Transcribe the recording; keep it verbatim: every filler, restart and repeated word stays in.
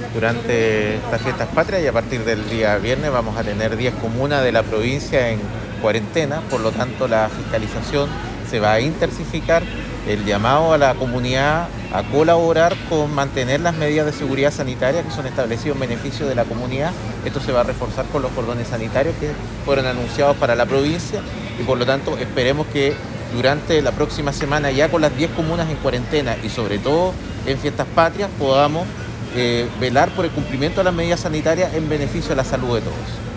durante estas fiestas patrias y a partir del día viernes vamos a tener diez comunas de la provincia en cuarentena, por lo tanto la fiscalización se va a intensificar, el llamado a la comunidad a colaborar con mantener las medidas de seguridad sanitaria que son establecidas en beneficio de la comunidad. Esto se va a reforzar con los cordones sanitarios que fueron anunciados para la provincia y por lo tanto esperemos que durante la próxima semana, ya con las diez comunas en cuarentena y sobre todo en fiestas patrias, podamos eh, velar por el cumplimiento de las medidas sanitarias en beneficio de la salud de todos.